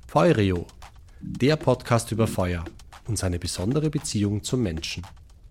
Feurio, der Podcast über Feuer und seine besondere Beziehung zum Menschen.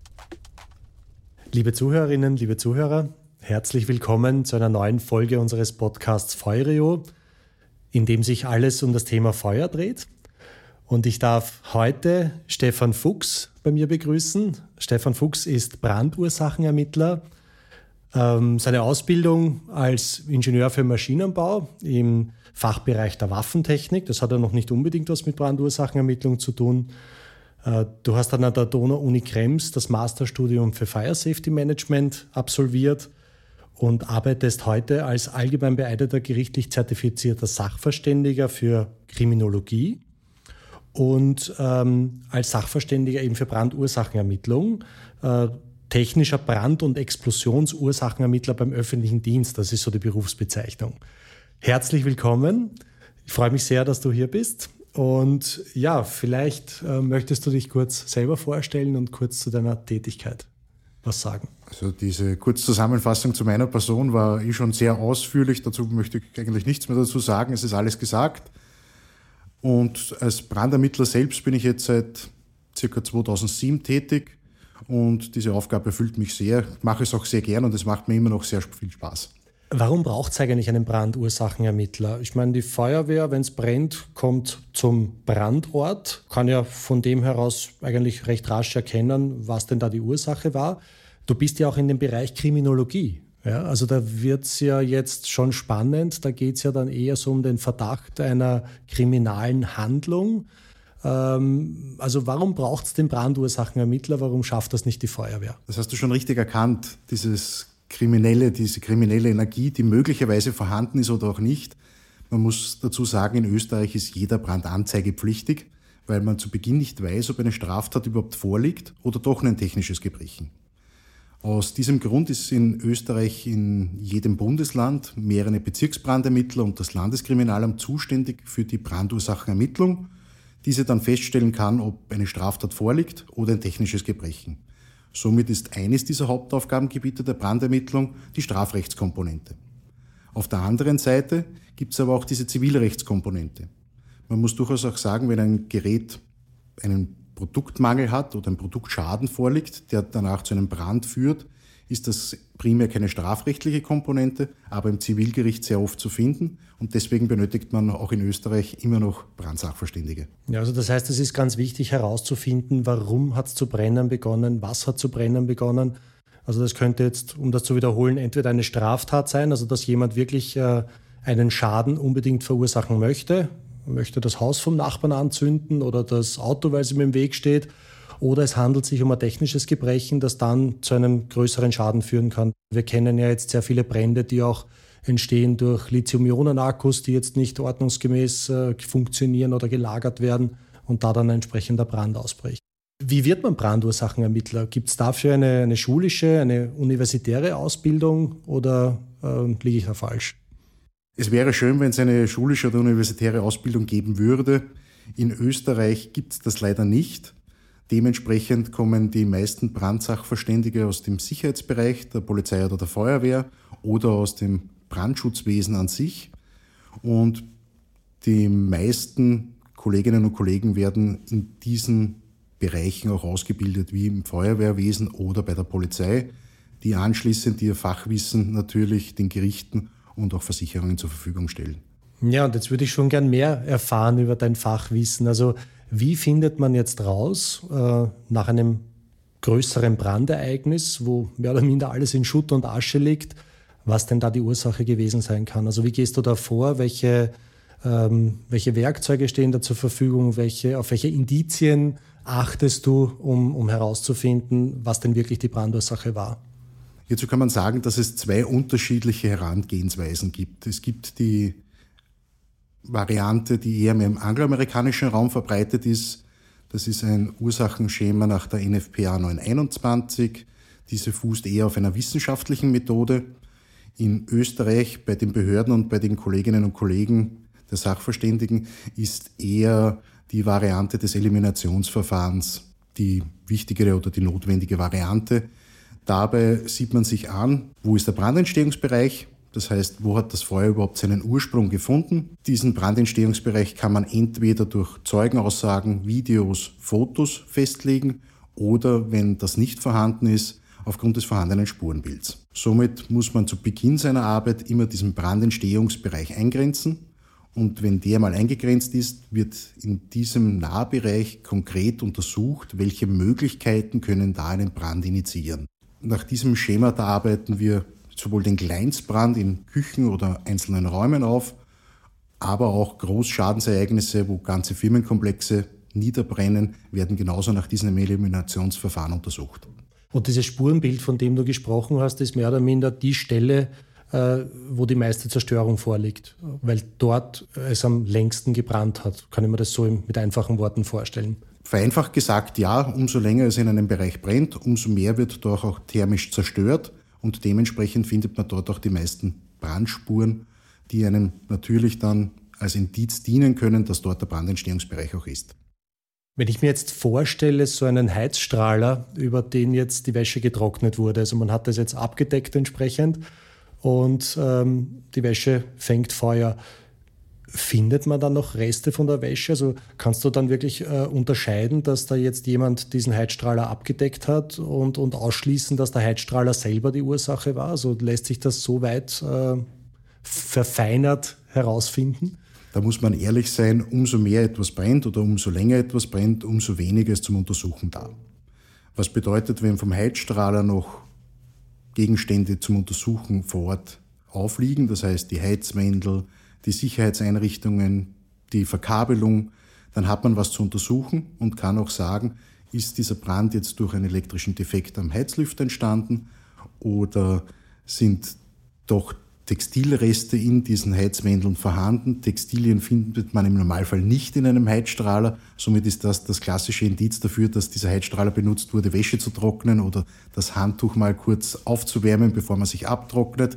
Liebe Zuhörerinnen, liebe Zuhörer, herzlich willkommen zu einer neuen Folge unseres Podcasts Feurio, in dem sich alles um das Thema Feuer dreht. Und ich darf heute Stefan Fuchs bei mir begrüßen. Stefan Fuchs ist Brandursachenermittler. Seine Ausbildung als Ingenieur für Maschinenbau im Fachbereich der Waffentechnik, das hat ja noch nicht unbedingt was mit Brandursachenermittlung zu tun. Du hast dann an der Donau-Uni Krems das Masterstudium für Fire Safety Management absolviert und arbeitest heute als allgemein beeideter gerichtlich zertifizierter Sachverständiger für Kriminologie und als Sachverständiger eben für Brandursachenermittlung, technischer Brand- und Explosionsursachenermittler beim öffentlichen Dienst. Das ist so die Berufsbezeichnung. Herzlich willkommen. Ich freue mich sehr, dass du hier bist. Und ja, vielleicht möchtest du dich kurz selber vorstellen und kurz zu deiner Tätigkeit was sagen. Also diese Kurzzusammenfassung zu meiner Person war schon sehr ausführlich. Dazu möchte ich eigentlich nichts mehr dazu sagen. Es ist alles gesagt. Und als Brandermittler selbst bin ich jetzt seit ca. 2007 tätig. Und diese Aufgabe erfüllt mich sehr. Ich mache es auch sehr gern und es macht mir immer noch sehr viel Spaß. Warum braucht es eigentlich einen Brandursachenermittler? Ich meine, die Feuerwehr, wenn es brennt, kommt zum Brandort, kann ja von dem heraus eigentlich recht rasch erkennen, was denn da die Ursache war. Du bist ja auch in dem Bereich Kriminologie. Ja? Also da wird es ja jetzt schon spannend. Da geht es ja dann eher so um den Verdacht einer kriminalen Handlung. Also warum braucht es den Brandursachenermittler? Warum schafft das nicht die Feuerwehr? Das hast du schon richtig erkannt, diese kriminelle Energie, die möglicherweise vorhanden ist oder auch nicht. Man muss dazu sagen, in Österreich ist jeder Brand anzeigepflichtig, weil man zu Beginn nicht weiß, ob eine Straftat überhaupt vorliegt oder doch ein technisches Gebrechen. Aus diesem Grund ist in Österreich in jedem Bundesland mehrere Bezirksbrandermittler und das Landeskriminalamt zuständig für die Brandursachenermittlung, diese dann feststellen kann, ob eine Straftat vorliegt oder ein technisches Gebrechen. Somit ist eines dieser Hauptaufgabengebiete der Brandermittlung die Strafrechtskomponente. Auf der anderen Seite gibt es aber auch diese Zivilrechtskomponente. Man muss durchaus auch sagen, wenn ein Gerät einen Produktmangel hat oder ein Produktschaden vorliegt, der danach zu einem Brand führt, ist das primär keine strafrechtliche Komponente, aber im Zivilgericht sehr oft zu finden. Und deswegen benötigt man auch in Österreich immer noch Brandsachverständige. Ja, also das heißt, es ist ganz wichtig herauszufinden, warum hat es zu brennen begonnen, was hat zu brennen begonnen. Also das könnte jetzt, um das zu wiederholen, entweder eine Straftat sein, also dass jemand wirklich einen Schaden unbedingt verursachen möchte das Haus vom Nachbarn anzünden oder das Auto, weil es ihm im Weg steht. Oder es handelt sich um ein technisches Gebrechen, das dann zu einem größeren Schaden führen kann. Wir kennen ja jetzt sehr viele Brände, die auch entstehen durch Lithium-Ionen-Akkus, die jetzt nicht ordnungsgemäß funktionieren oder gelagert werden und da dann ein entsprechender Brand ausbricht. Wie wird man Brandursachenermittler? Gibt es dafür eine schulische, eine universitäre Ausbildung oder liege ich da falsch? Es wäre schön, wenn es eine schulische oder universitäre Ausbildung geben würde. In Österreich gibt es das leider nicht. Dementsprechend kommen die meisten Brandsachverständige aus dem Sicherheitsbereich der Polizei oder der Feuerwehr oder aus dem Brandschutzwesen an sich. Und die meisten Kolleginnen und Kollegen werden in diesen Bereichen auch ausgebildet, wie im Feuerwehrwesen oder bei der Polizei, die anschließend ihr Fachwissen natürlich den Gerichten und auch Versicherungen zur Verfügung stellen. Ja, und jetzt würde ich schon gern mehr erfahren über dein Fachwissen. Also wie findet man jetzt raus, nach einem größeren Brandereignis, wo mehr oder minder alles in Schutt und Asche liegt, was denn da die Ursache gewesen sein kann? Also wie gehst du da vor? Welche Werkzeuge stehen da zur Verfügung? Auf welche Indizien achtest du, um herauszufinden, was denn wirklich die Brandursache war? Hierzu kann man sagen, dass es zwei unterschiedliche Herangehensweisen gibt. Es gibt die Variante, die eher im angloamerikanischen Raum verbreitet ist. Das ist ein Ursachenschema nach der NFPA 921. Diese fußt eher auf einer wissenschaftlichen Methode. In Österreich bei den Behörden und bei den Kolleginnen und Kollegen der Sachverständigen ist eher die Variante des Eliminationsverfahrens die wichtigere oder die notwendige Variante. Dabei sieht man sich an, wo ist der Brandentstehungsbereich. Das heißt, wo hat das Feuer überhaupt seinen Ursprung gefunden? Diesen Brandentstehungsbereich kann man entweder durch Zeugenaussagen, Videos, Fotos festlegen oder, wenn das nicht vorhanden ist, aufgrund des vorhandenen Spurenbilds. Somit muss man zu Beginn seiner Arbeit immer diesen Brandentstehungsbereich eingrenzen. Und wenn der mal eingegrenzt ist, wird in diesem Nahbereich konkret untersucht, welche Möglichkeiten können da einen Brand initiieren. Nach diesem Schema da arbeiten wir sowohl den Kleinstbrand in Küchen oder einzelnen Räumen auf, aber auch Großschadensereignisse, wo ganze Firmenkomplexe niederbrennen, werden genauso nach diesem Eliminationsverfahren untersucht. Und dieses Spurenbild, von dem du gesprochen hast, ist mehr oder minder die Stelle, wo die meiste Zerstörung vorliegt, weil dort es am längsten gebrannt hat. Kann ich mir das so mit einfachen Worten vorstellen? Vereinfacht gesagt, ja, umso länger es in einem Bereich brennt, umso mehr wird dort auch thermisch zerstört und dementsprechend findet man dort auch die meisten Brandspuren, die einem natürlich dann als Indiz dienen können, dass dort der Brandentstehungsbereich auch ist. Wenn ich mir jetzt vorstelle, so einen Heizstrahler, über den jetzt die Wäsche getrocknet wurde, also man hat das jetzt abgedeckt entsprechend und die Wäsche fängt Feuer. Findet man dann noch Reste von der Wäsche? Also kannst du dann wirklich unterscheiden, dass da jetzt jemand diesen Heizstrahler abgedeckt hat und ausschließen, dass der Heizstrahler selber die Ursache war? Also lässt sich das so weit verfeinert herausfinden? Da muss man ehrlich sein, umso mehr etwas brennt oder umso länger etwas brennt, umso weniger ist zum Untersuchen da. Was bedeutet, wenn vom Heizstrahler noch Gegenstände zum Untersuchen vor Ort aufliegen, das heißt die Heizwendel, die Sicherheitseinrichtungen, die Verkabelung, dann hat man was zu untersuchen und kann auch sagen, ist dieser Brand jetzt durch einen elektrischen Defekt am Heizlüfter entstanden oder sind doch Textilreste in diesen Heizwendeln vorhanden. Textilien findet man im Normalfall nicht in einem Heizstrahler. Somit ist das klassische Indiz dafür, dass dieser Heizstrahler benutzt wurde, Wäsche zu trocknen oder das Handtuch mal kurz aufzuwärmen, bevor man sich abtrocknet.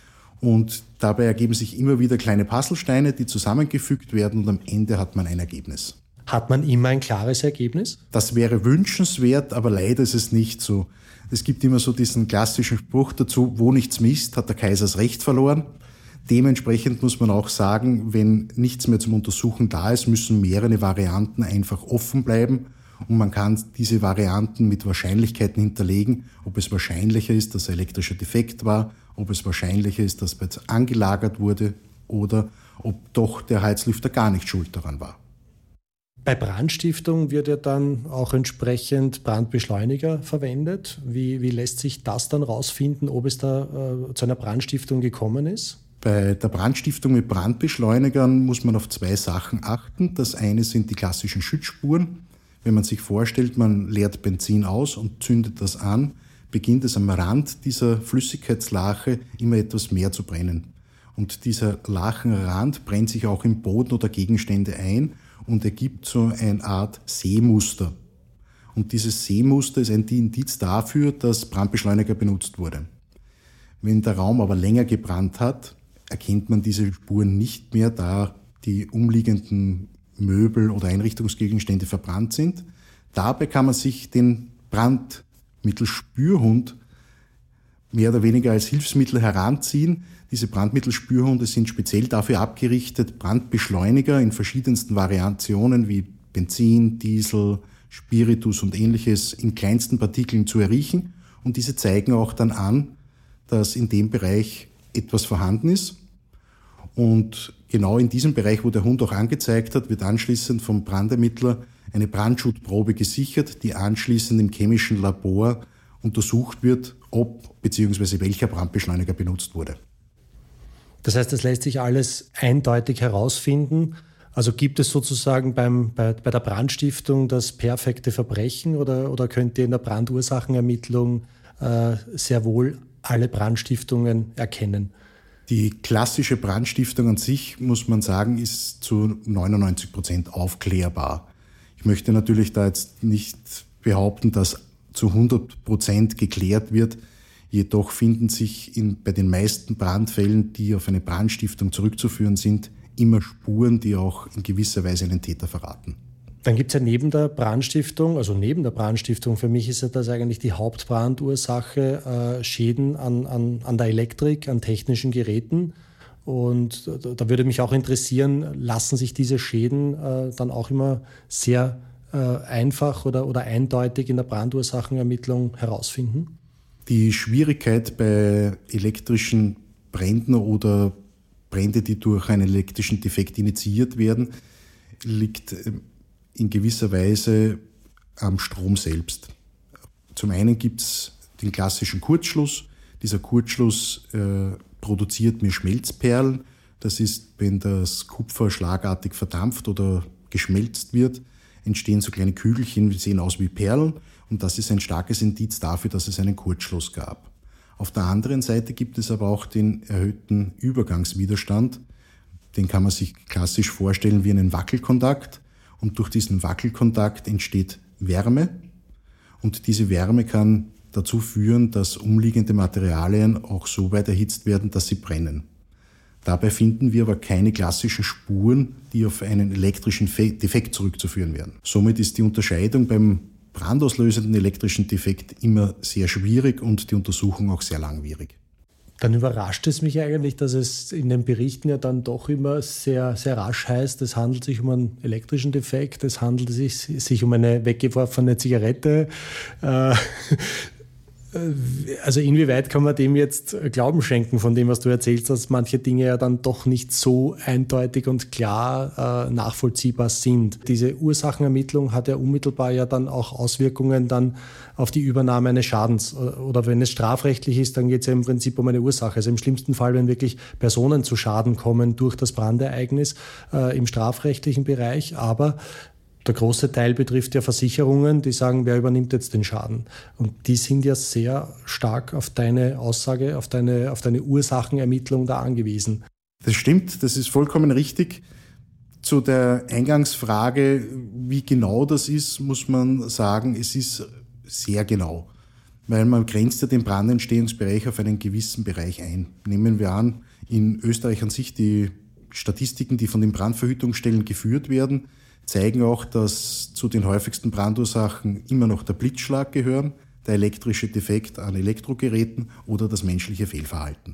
Und dabei ergeben sich immer wieder kleine Puzzlesteine, die zusammengefügt werden und am Ende hat man ein Ergebnis. Hat man immer ein klares Ergebnis? Das wäre wünschenswert, aber leider ist es nicht so. Es gibt immer so diesen klassischen Spruch dazu, wo nichts misst, hat der Kaiser das Recht verloren. Dementsprechend muss man auch sagen, wenn nichts mehr zum Untersuchen da ist, müssen mehrere Varianten einfach offen bleiben und man kann diese Varianten mit Wahrscheinlichkeiten hinterlegen, ob es wahrscheinlicher ist, dass ein elektrischer Defekt war, ob es wahrscheinlicher ist, dass bereits angelagert wurde oder ob doch der Heizlüfter gar nicht schuld daran war. Bei Brandstiftung wird ja dann auch entsprechend Brandbeschleuniger verwendet. Wie lässt sich das dann rausfinden, ob es da zu einer Brandstiftung gekommen ist? Bei der Brandstiftung mit Brandbeschleunigern muss man auf zwei Sachen achten. Das eine sind die klassischen Schützspuren. Wenn man sich vorstellt, man leert Benzin aus und zündet das an, beginnt es am Rand dieser Flüssigkeitslache immer etwas mehr zu brennen. Und dieser Lachenrand brennt sich auch im Boden oder Gegenstände ein und ergibt so eine Art Seemuster. Und dieses Seemuster ist ein Indiz dafür, dass Brandbeschleuniger benutzt wurde. Wenn der Raum aber länger gebrannt hat, erkennt man diese Spuren nicht mehr, da die umliegenden Möbel oder Einrichtungsgegenstände verbrannt sind. Dabei kann man sich den Brandmittelspürhund mehr oder weniger als Hilfsmittel heranziehen. Diese Brandmittelspürhunde sind speziell dafür abgerichtet, Brandbeschleuniger in verschiedensten Variationen wie Benzin, Diesel, Spiritus und ähnliches in kleinsten Partikeln zu erriechen. Und diese zeigen auch dann an, dass in dem Bereich etwas vorhanden ist. Und genau in diesem Bereich, wo der Hund auch angezeigt hat, wird anschließend vom Brandermittler eine Brandschutzprobe gesichert, die anschließend im chemischen Labor untersucht wird, ob bzw. welcher Brandbeschleuniger benutzt wurde. Das heißt, das lässt sich alles eindeutig herausfinden. Also gibt es sozusagen bei der Brandstiftung das perfekte Verbrechen oder könnt ihr in der Brandursachenermittlung sehr wohl alle Brandstiftungen erkennen? Die klassische Brandstiftung an sich, muss man sagen, ist zu 99% aufklärbar. Ich möchte natürlich da jetzt nicht behaupten, dass zu 100% geklärt wird. Jedoch finden sich bei den meisten Brandfällen, die auf eine Brandstiftung zurückzuführen sind, immer Spuren, die auch in gewisser Weise einen Täter verraten. Dann gibt es ja neben der Brandstiftung für mich ist ja das eigentlich die Hauptbrandursache, Schäden an der Elektrik, an technischen Geräten. Und da würde mich auch interessieren, lassen sich diese Schäden dann auch immer sehr einfach oder eindeutig in der Brandursachenermittlung herausfinden? Die Schwierigkeit bei elektrischen Bränden oder Brände, die durch einen elektrischen Defekt initiiert werden, liegt in gewisser Weise am Strom selbst. Zum einen gibt es den klassischen Kurzschluss. Dieser Kurzschluss produziert mir Schmelzperlen. Das ist, wenn das Kupfer schlagartig verdampft oder geschmelzt wird, entstehen so kleine Kügelchen, die sehen aus wie Perlen. Und das ist ein starkes Indiz dafür, dass es einen Kurzschluss gab. Auf der anderen Seite gibt es aber auch den erhöhten Übergangswiderstand. Den kann man sich klassisch vorstellen wie einen Wackelkontakt. Und durch diesen Wackelkontakt entsteht Wärme. Und diese Wärme kann dazu führen, dass umliegende Materialien auch so weit erhitzt werden, dass sie brennen. Dabei finden wir aber keine klassischen Spuren, die auf einen elektrischen Defekt zurückzuführen wären. Somit ist die Unterscheidung beim brandauslösenden elektrischen Defekt immer sehr schwierig und die Untersuchung auch sehr langwierig. Dann überrascht es mich eigentlich, dass es in den Berichten ja dann doch immer sehr, sehr rasch heißt, es handelt sich um einen elektrischen Defekt, es handelt sich um eine weggeworfene Zigarette. Also inwieweit kann man dem jetzt Glauben schenken von dem, was du erzählst, dass manche Dinge ja dann doch nicht so eindeutig und klar nachvollziehbar sind. Diese Ursachenermittlung hat ja unmittelbar ja dann auch Auswirkungen dann auf die Übernahme eines Schadens. Oder wenn es strafrechtlich ist, dann geht es ja im Prinzip um eine Ursache. Also im schlimmsten Fall, wenn wirklich Personen zu Schaden kommen durch das Brandereignis im strafrechtlichen Bereich, aber der große Teil betrifft ja Versicherungen, die sagen, wer übernimmt jetzt den Schaden? Und die sind ja sehr stark auf deine Aussage, auf deine Ursachenermittlung da angewiesen. Das stimmt, das ist vollkommen richtig. Zu der Eingangsfrage, wie genau das ist, muss man sagen, es ist sehr genau. Weil man grenzt ja den Brandentstehungsbereich auf einen gewissen Bereich ein. Nehmen wir an, in Österreich an sich die Statistiken, die von den Brandverhütungsstellen geführt werden, zeigen auch, dass zu den häufigsten Brandursachen immer noch der Blitzschlag gehören, der elektrische Defekt an Elektrogeräten oder das menschliche Fehlverhalten.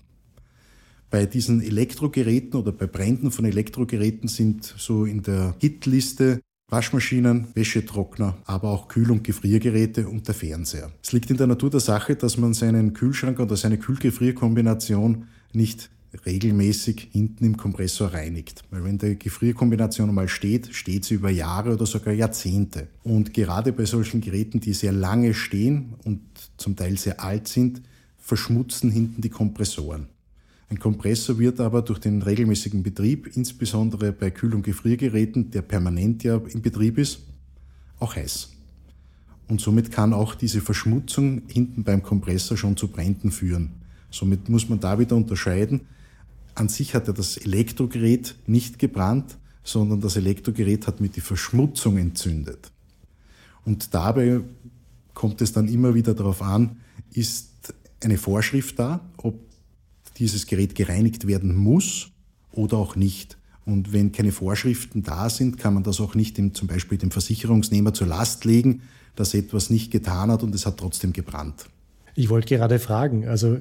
Bei diesen Elektrogeräten oder bei Bränden von Elektrogeräten sind so in der Hitliste Waschmaschinen, Wäschetrockner, aber auch Kühl- und Gefriergeräte und der Fernseher. Es liegt in der Natur der Sache, dass man seinen Kühlschrank oder seine Kühl-Gefrier-Kombination nicht regelmäßig hinten im Kompressor reinigt. Weil wenn die Gefrierkombination mal steht sie über Jahre oder sogar Jahrzehnte. Und gerade bei solchen Geräten, die sehr lange stehen und zum Teil sehr alt sind, verschmutzen hinten die Kompressoren. Ein Kompressor wird aber durch den regelmäßigen Betrieb, insbesondere bei Kühl- und Gefriergeräten, der permanent ja in Betrieb ist, auch heiß. Und somit kann auch diese Verschmutzung hinten beim Kompressor schon zu Bränden führen. Somit muss man da wieder unterscheiden. An sich hat ja das Elektrogerät nicht gebrannt, sondern das Elektrogerät hat mit die Verschmutzung entzündet. Und dabei kommt es dann immer wieder darauf an, ist eine Vorschrift da, ob dieses Gerät gereinigt werden muss oder auch nicht. Und wenn keine Vorschriften da sind, kann man das auch nicht zum Beispiel dem Versicherungsnehmer zur Last legen, dass er etwas nicht getan hat und es hat trotzdem gebrannt. Ich wollte gerade fragen, also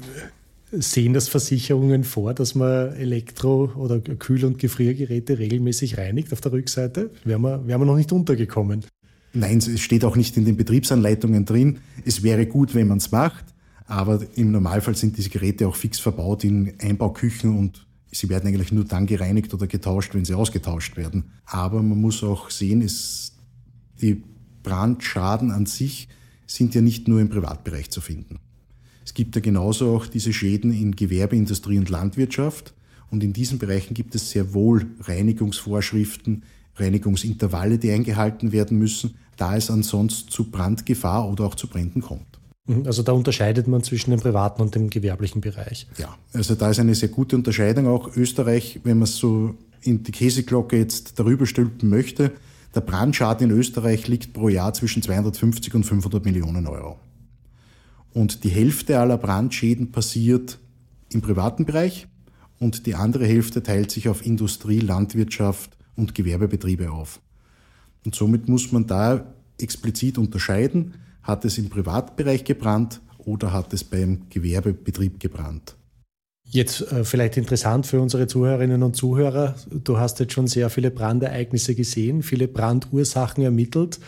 sehen das Versicherungen vor, dass man Elektro- oder Kühl- und Gefriergeräte regelmäßig reinigt auf der Rückseite? Wären wir noch nicht untergekommen. Nein, es steht auch nicht in den Betriebsanleitungen drin. Es wäre gut, wenn man es macht, aber im Normalfall sind diese Geräte auch fix verbaut in Einbauküchen und sie werden eigentlich nur dann gereinigt oder getauscht, wenn sie ausgetauscht werden. Aber man muss auch sehen, die Brandschaden an sich sind ja nicht nur im Privatbereich zu finden. Es gibt ja genauso auch diese Schäden in Gewerbe, Industrie und Landwirtschaft. Und in diesen Bereichen gibt es sehr wohl Reinigungsvorschriften, Reinigungsintervalle, die eingehalten werden müssen, da es ansonsten zu Brandgefahr oder auch zu Bränden kommt. Also da unterscheidet man zwischen dem privaten und dem gewerblichen Bereich. Ja, also da ist eine sehr gute Unterscheidung. Auch Österreich, wenn man so in die Käseglocke jetzt darüber stülpen möchte, der Brandschaden in Österreich liegt pro Jahr zwischen 250 und 500 Millionen Euro. Und die Hälfte aller Brandschäden passiert im privaten Bereich und die andere Hälfte teilt sich auf Industrie, Landwirtschaft und Gewerbebetriebe auf. Und somit muss man da explizit unterscheiden, hat es im Privatbereich gebrannt oder hat es beim Gewerbebetrieb gebrannt. Jetzt vielleicht interessant für unsere Zuhörerinnen und Zuhörer, du hast jetzt schon sehr viele Brandereignisse gesehen, viele Brandursachen ermittelt.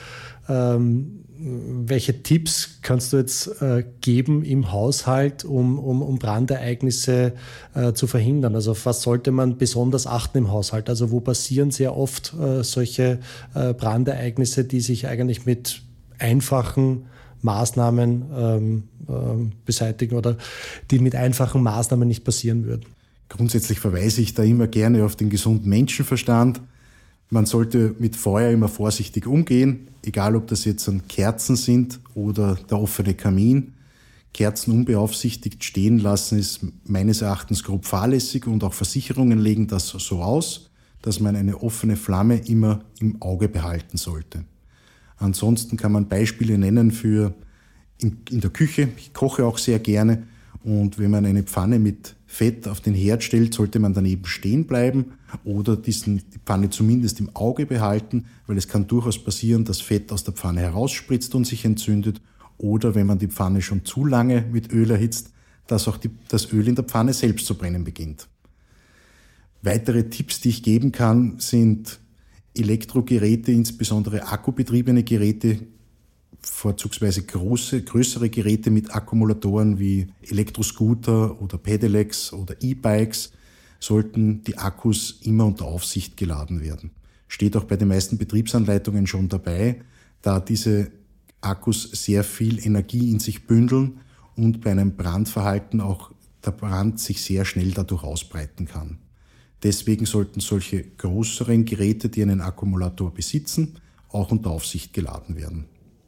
Welche Tipps kannst du jetzt geben im Haushalt, um Brandereignisse zu verhindern? Also auf was sollte man besonders achten im Haushalt? Also wo passieren sehr oft solche Brandereignisse, die sich eigentlich mit einfachen Maßnahmen beseitigen oder die mit einfachen Maßnahmen nicht passieren würden? Grundsätzlich verweise ich da immer gerne auf den gesunden Menschenverstand. Man sollte mit Feuer immer vorsichtig umgehen, egal ob das jetzt an Kerzen sind oder der offene Kamin. Kerzen unbeaufsichtigt stehen lassen ist meines Erachtens grob fahrlässig und auch Versicherungen legen das so aus, dass man eine offene Flamme immer im Auge behalten sollte. Ansonsten kann man Beispiele nennen für in der Küche. Ich koche auch sehr gerne und wenn man eine Pfanne mit Fett auf den Herd stellt, sollte man daneben stehen bleiben oder die Pfanne zumindest im Auge behalten, weil es kann durchaus passieren, dass Fett aus der Pfanne herausspritzt und sich entzündet oder wenn man die Pfanne schon zu lange mit Öl erhitzt, dass auch das Öl in der Pfanne selbst zu brennen beginnt. Weitere Tipps, die ich geben kann, sind Elektrogeräte, insbesondere akkubetriebene Geräte, vorzugsweise größere Geräte mit Akkumulatoren wie Elektroscooter oder Pedelecs oder E-Bikes, sollten die Akkus immer unter Aufsicht geladen werden. Steht auch bei den meisten Betriebsanleitungen schon dabei, da diese Akkus sehr viel Energie in sich bündeln und bei einem Brandverhalten auch der Brand sich sehr schnell dadurch ausbreiten kann. Deswegen sollten solche größeren Geräte, die einen Akkumulator besitzen, auch unter Aufsicht geladen werden.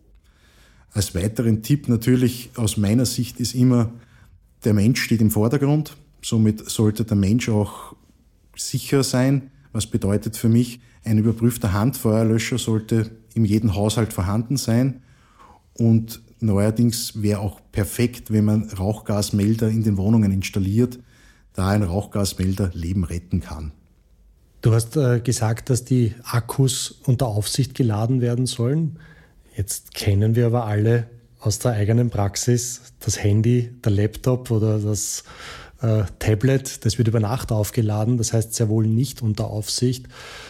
Als weiteren Tipp natürlich aus meiner Sicht ist immer, der Mensch steht im Vordergrund. Somit sollte der Mensch auch sicher sein. Was bedeutet für mich, ein überprüfter Handfeuerlöscher sollte in jedem Haushalt vorhanden sein. Und neuerdings wäre auch perfekt, wenn man Rauchgasmelder in den Wohnungen installiert, da ein Rauchgasmelder Leben retten kann. Du hast gesagt, dass die Akkus unter Aufsicht geladen werden sollen. Jetzt kennen wir aber alle aus der eigenen Praxis das Handy, der Laptop oder das Tablet, das wird über Nacht aufgeladen, das heißt sehr wohl nicht unter Aufsicht.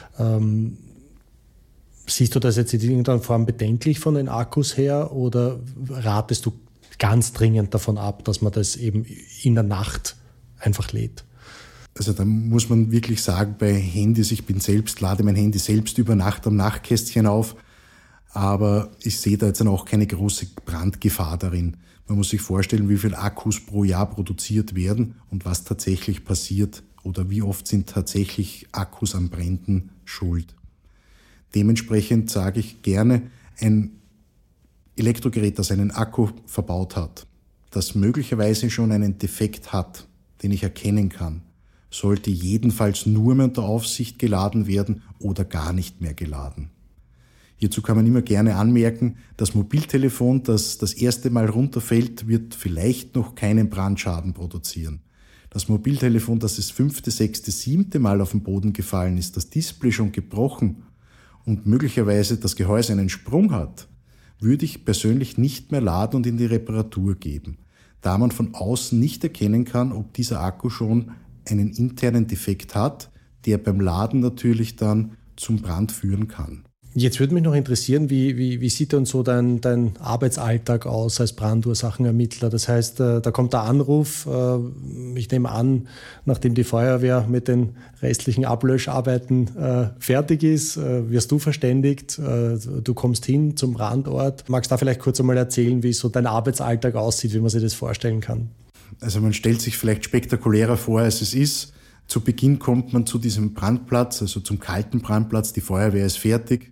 Siehst du das jetzt in irgendeiner Form bedenklich von den Akkus her oder ratest du ganz dringend davon ab, dass man das eben in der Nacht einfach lädt? Also da muss man wirklich sagen, bei Handys, lade mein Handy selbst über Nacht am Nachtkästchen auf, aber ich sehe da jetzt dann auch keine große Brandgefahr darin. Man muss sich vorstellen, wie viele Akkus pro Jahr produziert werden und was tatsächlich passiert oder wie oft sind tatsächlich Akkus an Bränden schuld. Dementsprechend sage ich gerne, ein Elektrogerät, das einen Akku verbaut hat, das möglicherweise schon einen Defekt hat, den ich erkennen kann, sollte jedenfalls nur mehr unter Aufsicht geladen werden oder gar nicht mehr geladen. Hierzu kann man immer gerne anmerken, das Mobiltelefon, das das erste Mal runterfällt, wird vielleicht noch keinen Brandschaden produzieren. Das Mobiltelefon, das das 5., 6., 7. Mal auf den Boden gefallen ist, das Display schon gebrochen und möglicherweise das Gehäuse einen Sprung hat, würde ich persönlich nicht mehr laden und in die Reparatur geben, da man von außen nicht erkennen kann, ob dieser Akku schon einen internen Defekt hat, der beim Laden natürlich dann zum Brand führen kann. Jetzt würde mich noch interessieren, wie sieht denn so dein Arbeitsalltag aus als Brandursachenermittler? Das heißt, da kommt der Anruf, ich nehme an, nachdem die Feuerwehr mit den restlichen Ablöscharbeiten fertig ist, wirst du verständigt, du kommst hin zum Brandort. Magst du da vielleicht kurz einmal erzählen, wie so dein Arbeitsalltag aussieht, wie man sich das vorstellen kann? Also man stellt sich vielleicht spektakulärer vor, als es ist. Zu Beginn kommt man zu diesem Brandplatz, also zum kalten Brandplatz, die Feuerwehr ist fertig.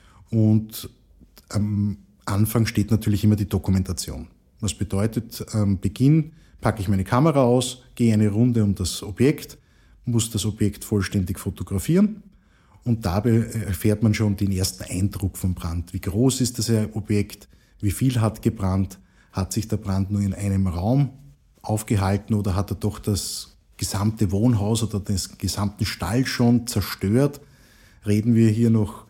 Und am Anfang steht natürlich immer die Dokumentation. Was bedeutet, am Beginn packe ich meine Kamera aus, gehe eine Runde um das Objekt, muss das Objekt vollständig fotografieren und dabei erfährt man schon den ersten Eindruck vom Brand. Wie groß ist das Objekt? Wie viel hat gebrannt? Hat sich der Brand nur in einem Raum aufgehalten oder hat er doch das gesamte Wohnhaus oder den gesamten Stall schon zerstört? Reden wir hier noch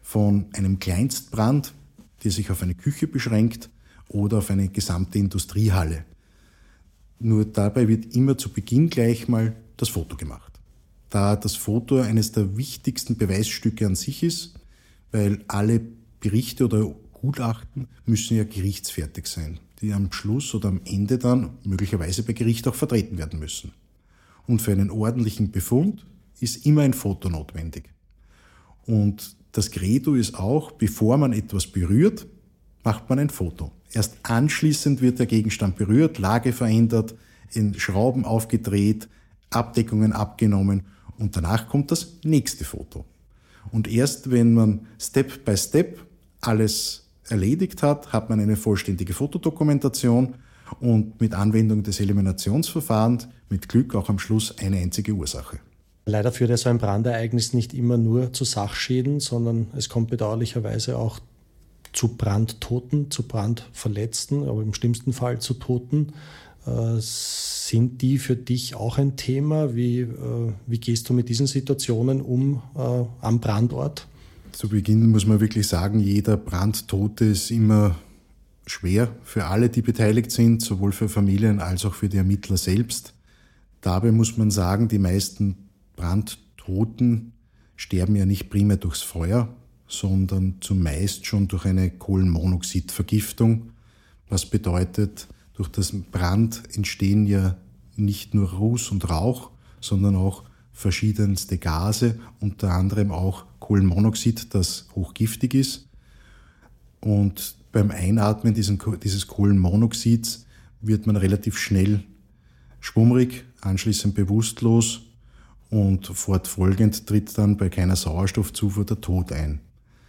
von einem Kleinstbrand, der sich auf eine Küche beschränkt, oder auf eine gesamte Industriehalle. Nur dabei wird immer zu Beginn gleich mal das Foto gemacht. Da das Foto eines der wichtigsten Beweisstücke an sich ist, weil alle Berichte oder Gutachten müssen ja gerichtsfertig sein, die am Schluss oder am Ende dann möglicherweise bei Gericht auch vertreten werden müssen. Und für einen ordentlichen Befund ist immer ein Foto notwendig. Und das Credo ist auch, bevor man etwas berührt, macht man ein Foto. Erst anschließend wird der Gegenstand berührt, Lage verändert, in Schrauben aufgedreht, Abdeckungen abgenommen und danach kommt das nächste Foto. Und erst wenn man Step by Step alles erledigt hat, hat man eine vollständige Fotodokumentation und mit Anwendung des Eliminationsverfahrens mit Glück auch am Schluss eine einzige Ursache. Leider führt ja so ein Brandereignis nicht immer nur zu Sachschäden, sondern es kommt bedauerlicherweise auch zu Brandtoten, zu Brandverletzten, aber im schlimmsten Fall zu Toten. Sind die für dich auch ein Thema? Wie gehst du mit diesen Situationen um am Brandort? Zu Beginn muss man wirklich sagen, jeder Brandtote ist immer schwer für alle, die beteiligt sind, sowohl für Familien als auch für die Ermittler selbst. Dabei muss man sagen, die meisten Brandtoten sterben ja nicht primär durchs Feuer, sondern zumeist schon durch eine Kohlenmonoxidvergiftung, was bedeutet, durch das Brand entstehen ja nicht nur Ruß und Rauch, sondern auch verschiedenste Gase, unter anderem auch Kohlenmonoxid, das hochgiftig ist. Und beim Einatmen dieses Kohlenmonoxids wird man relativ schnell schwummrig, anschließend bewusstlos und fortfolgend tritt dann bei keiner Sauerstoffzufuhr der Tod ein.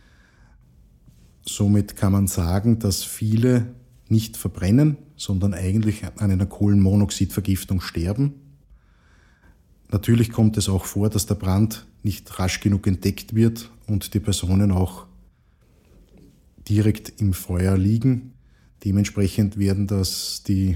Somit kann man sagen, dass viele nicht verbrennen, sondern eigentlich an einer Kohlenmonoxidvergiftung sterben. Natürlich kommt es auch vor, dass der Brand nicht rasch genug entdeckt wird und die Personen auch direkt im Feuer liegen. Dementsprechend werden das die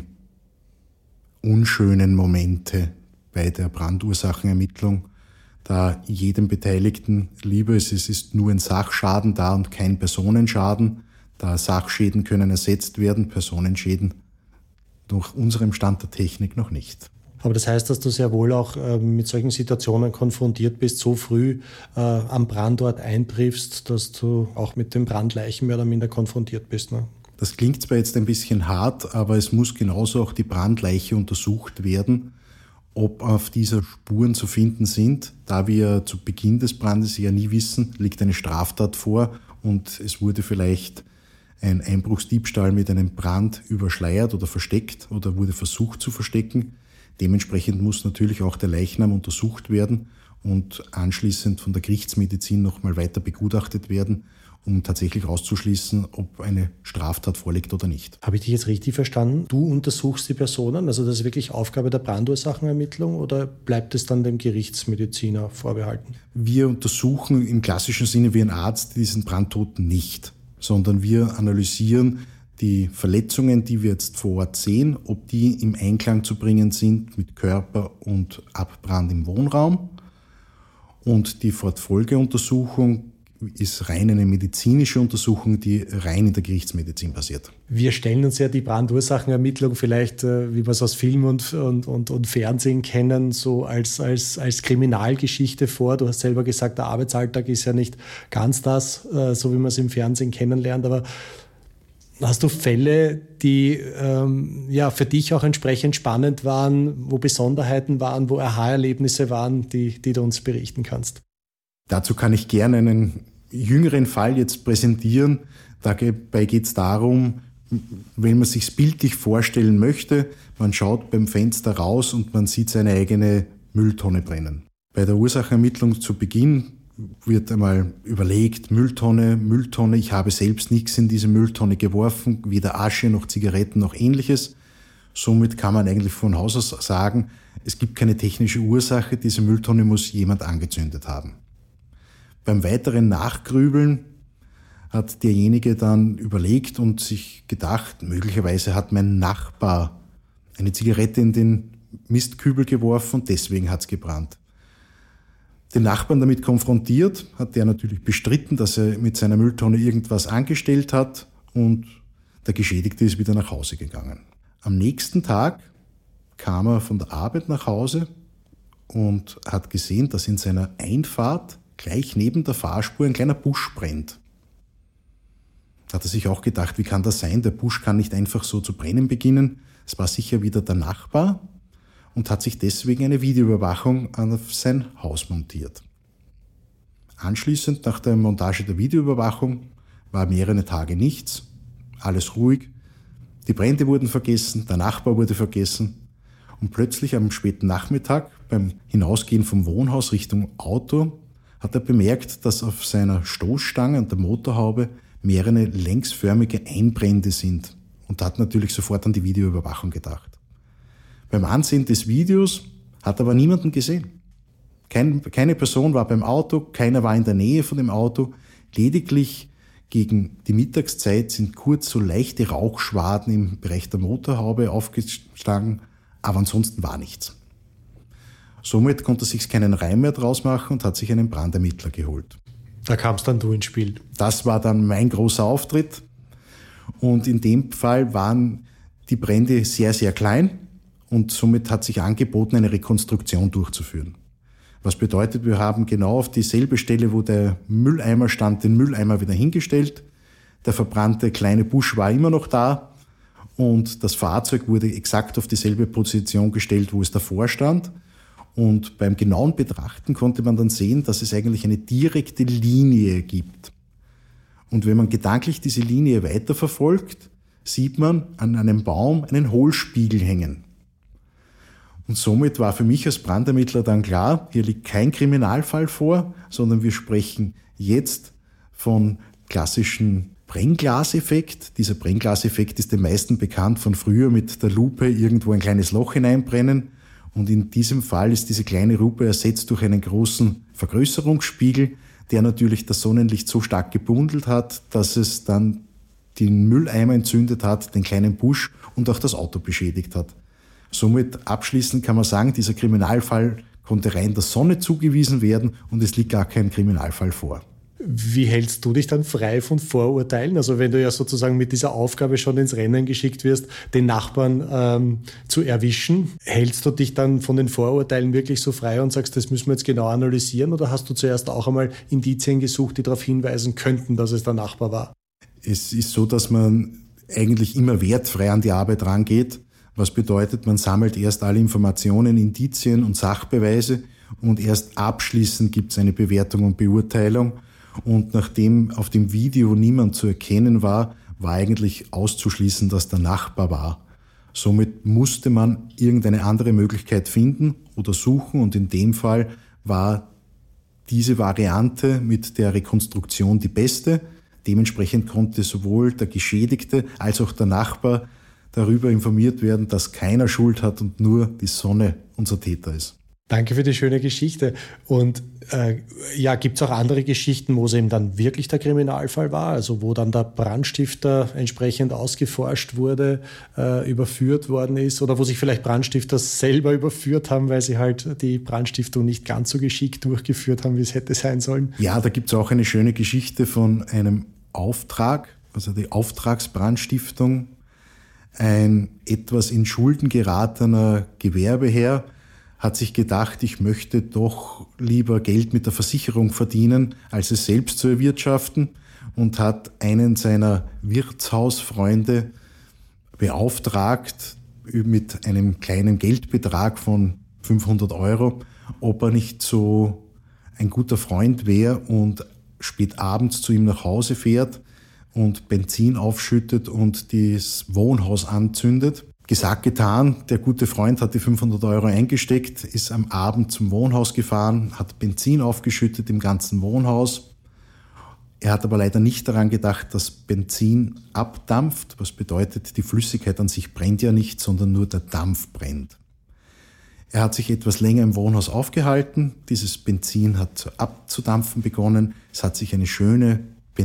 unschönen Momente bei der Brandursachenermittlung, da jedem Beteiligten lieber ist, es ist nur ein Sachschaden da und kein Personenschaden, da Sachschäden können ersetzt werden, Personenschäden durch unserem Stand der Technik noch nicht. Aber das heißt, dass du sehr wohl auch mit solchen Situationen konfrontiert bist, so früh am Brandort eintriffst, dass du auch mit den Brandleichen mehr oder minder konfrontiert bist, ne? Das klingt zwar jetzt ein bisschen hart, aber es muss genauso auch die Brandleiche untersucht werden, ob auf dieser Spuren zu finden sind. Da wir zu Beginn des Brandes ja nie wissen, liegt eine Straftat vor und es wurde vielleicht ein Einbruchsdiebstahl mit einem Brand überschleiert oder versteckt oder wurde versucht zu verstecken. Dementsprechend muss natürlich auch der Leichnam untersucht werden und anschließend von der Gerichtsmedizin nochmal weiter begutachtet werden, um tatsächlich auszuschließen, ob eine Straftat vorliegt oder nicht. Habe ich dich jetzt richtig verstanden? Du untersuchst die Personen, also das ist wirklich Aufgabe der Brandursachenermittlung oder bleibt es dann dem Gerichtsmediziner vorbehalten? Wir untersuchen im klassischen Sinne wie ein Arzt diesen Brandtoten nicht, sondern wir analysieren die Verletzungen, die wir jetzt vor Ort sehen, ob die im Einklang zu bringen sind mit Körper und Abbrand im Wohnraum. Und die Fortfolgeuntersuchung ist rein eine medizinische Untersuchung, die rein in der Gerichtsmedizin basiert. Wir stellen uns ja die Brandursachenermittlung vielleicht, wie wir es aus Film und Fernsehen kennen, so als Kriminalgeschichte vor. Du hast selber gesagt, der Arbeitsalltag ist ja nicht ganz das, so wie man es im Fernsehen kennenlernt, aber hast du Fälle, die für dich auch entsprechend spannend waren, wo Besonderheiten waren, wo Aha-Erlebnisse waren, die du uns berichten kannst? Dazu kann ich gerne einen jüngeren Fall jetzt präsentieren. Dabei geht es darum, wenn man sich bildlich vorstellen möchte, man schaut beim Fenster raus und man sieht seine eigene Mülltonne brennen. Bei der Ursachenermittlung zu Beginn wird einmal überlegt, Mülltonne, ich habe selbst nichts in diese Mülltonne geworfen, weder Asche noch Zigaretten noch ähnliches. Somit kann man eigentlich von Haus aus sagen, es gibt keine technische Ursache, diese Mülltonne muss jemand angezündet haben. Beim weiteren Nachgrübeln hat derjenige dann überlegt und sich gedacht, möglicherweise hat mein Nachbar eine Zigarette in den Mistkübel geworfen und deswegen hat es gebrannt. Den Nachbarn damit konfrontiert, hat der natürlich bestritten, dass er mit seiner Mülltonne irgendwas angestellt hat und der Geschädigte ist wieder nach Hause gegangen. Am nächsten Tag kam er von der Arbeit nach Hause und hat gesehen, dass in seiner Einfahrt gleich neben der Fahrspur ein kleiner Busch brennt. Da hat er sich auch gedacht, wie kann das sein? Der Busch kann nicht einfach so zu brennen beginnen. Es war sicher wieder der Nachbar und hat sich deswegen eine Videoüberwachung auf sein Haus montiert. Anschließend, nach der Montage der Videoüberwachung, war mehrere Tage nichts, alles ruhig. Die Brände wurden vergessen, der Nachbar wurde vergessen und plötzlich am späten Nachmittag beim Hinausgehen vom Wohnhaus Richtung Auto hat er bemerkt, dass auf seiner Stoßstange und der Motorhaube mehrere längsförmige Einbrände sind und hat natürlich sofort an die Videoüberwachung gedacht. Beim Ansehen des Videos hat aber niemanden gesehen. Keine Person war beim Auto, keiner war in der Nähe von dem Auto. Lediglich gegen die Mittagszeit sind kurz so leichte Rauchschwaden im Bereich der Motorhaube aufgeschlagen, aber ansonsten war nichts. Somit konnte er sich keinen Reim mehr draus machen und hat sich einen Brandermittler geholt. Da kamst dann du ins Spiel. Das war dann mein großer Auftritt. Und in dem Fall waren die Brände sehr, sehr klein und somit hat sich angeboten, eine Rekonstruktion durchzuführen. Was bedeutet, wir haben genau auf dieselbe Stelle, wo der Mülleimer stand, den Mülleimer wieder hingestellt. Der verbrannte kleine Busch war immer noch da und das Fahrzeug wurde exakt auf dieselbe Position gestellt, wo es davor stand. Und beim genauen Betrachten konnte man dann sehen, dass es eigentlich eine direkte Linie gibt. Und wenn man gedanklich diese Linie weiterverfolgt, sieht man an einem Baum einen Hohlspiegel hängen. Und somit war für mich als Brandermittler dann klar, hier liegt kein Kriminalfall vor, sondern wir sprechen jetzt von klassischen Brennglaseffekt. Dieser Brennglaseffekt ist den meisten bekannt von früher mit der Lupe irgendwo ein kleines Loch hineinbrennen. Und in diesem Fall ist diese kleine Lupe ersetzt durch einen großen Vergrößerungsspiegel, der natürlich das Sonnenlicht so stark gebundelt hat, dass es dann den Mülleimer entzündet hat, den kleinen Busch und auch das Auto beschädigt hat. Somit abschließend kann man sagen, dieser Kriminalfall konnte rein der Sonne zugewiesen werden und es liegt gar kein Kriminalfall vor. Wie hältst du dich dann frei von Vorurteilen? Also wenn du ja sozusagen mit dieser Aufgabe schon ins Rennen geschickt wirst, den Nachbarn zu erwischen, hältst du dich dann von den Vorurteilen wirklich so frei und sagst, das müssen wir jetzt genau analysieren? Oder hast du zuerst auch einmal Indizien gesucht, die darauf hinweisen könnten, dass es der Nachbar war? Es ist so, dass man eigentlich immer wertfrei an die Arbeit rangeht. Was bedeutet, man sammelt erst alle Informationen, Indizien und Sachbeweise und erst abschließend gibt es eine Bewertung und Beurteilung. Und nachdem auf dem Video niemand zu erkennen war, war eigentlich auszuschließen, dass der Nachbar war. Somit musste man irgendeine andere Möglichkeit finden oder suchen und in dem Fall war diese Variante mit der Rekonstruktion die beste. Dementsprechend konnte sowohl der Geschädigte als auch der Nachbar darüber informiert werden, dass keiner Schuld hat und nur die Sonne unser Täter ist. Danke für die schöne Geschichte. Und gibt es auch andere Geschichten, wo es eben dann wirklich der Kriminalfall war? Also wo dann der Brandstifter entsprechend ausgeforscht wurde, überführt worden ist oder wo sich vielleicht Brandstifter selber überführt haben, weil sie halt die Brandstiftung nicht ganz so geschickt durchgeführt haben, wie es hätte sein sollen? Ja, da gibt es auch eine schöne Geschichte von einem Auftrag, also die Auftragsbrandstiftung. Ein etwas in Schulden geratener Gewerbeherr hat sich gedacht, ich möchte doch lieber Geld mit der Versicherung verdienen, als es selbst zu erwirtschaften und hat einen seiner Wirtshausfreunde beauftragt mit einem kleinen Geldbetrag von 500 €, ob er nicht so ein guter Freund wäre und spät abends zu ihm nach Hause fährt und Benzin aufschüttet und das Wohnhaus anzündet. Gesagt, getan, der gute Freund hat die 500 € eingesteckt, ist am Abend zum Wohnhaus gefahren, hat Benzin aufgeschüttet im ganzen Wohnhaus. Er hat aber leider nicht daran gedacht, dass Benzin abdampft, was bedeutet, die Flüssigkeit an sich brennt ja nicht, sondern nur der Dampf brennt. Er hat sich etwas länger im Wohnhaus aufgehalten, dieses Benzin hat abzudampfen begonnen, es hat sich eine schöne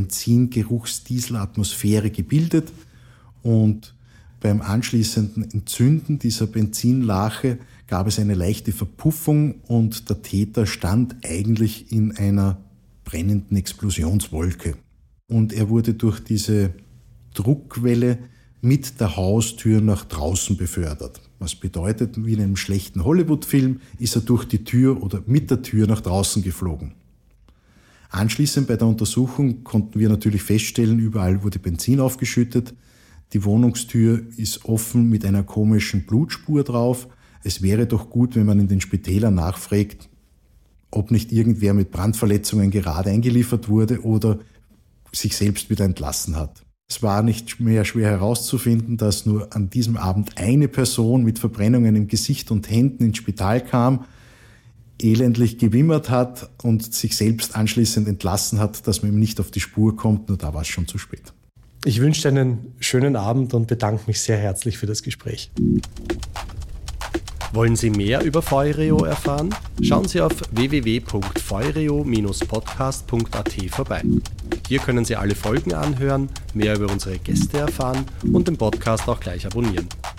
Benzingeruchsdieselatmosphäre gebildet und beim anschließenden Entzünden dieser Benzinlache gab es eine leichte Verpuffung und der Täter stand eigentlich in einer brennenden Explosionswolke. Und er wurde durch diese Druckwelle mit der Haustür nach draußen befördert. Was bedeutet, wie in einem schlechten Hollywood-Film ist er durch die Tür oder mit der Tür nach draußen geflogen. Anschließend bei der Untersuchung konnten wir natürlich feststellen, überall wurde Benzin aufgeschüttet. Die Wohnungstür ist offen mit einer komischen Blutspur drauf. Es wäre doch gut, wenn man in den Spitälern nachfragt, ob nicht irgendwer mit Brandverletzungen gerade eingeliefert wurde oder sich selbst wieder entlassen hat. Es war nicht mehr schwer herauszufinden, dass nur an diesem Abend eine Person mit Verbrennungen im Gesicht und Händen ins Spital kam, elendlich gewimmert hat und sich selbst anschließend entlassen hat, dass man ihm nicht auf die Spur kommt, nur da war es schon zu spät. Ich wünsche dir einen schönen Abend und bedanke mich sehr herzlich für das Gespräch. Wollen Sie mehr über Feuereo erfahren? Schauen Sie auf www.feuereo-podcast.at vorbei. Hier können Sie alle Folgen anhören, mehr über unsere Gäste erfahren und den Podcast auch gleich abonnieren.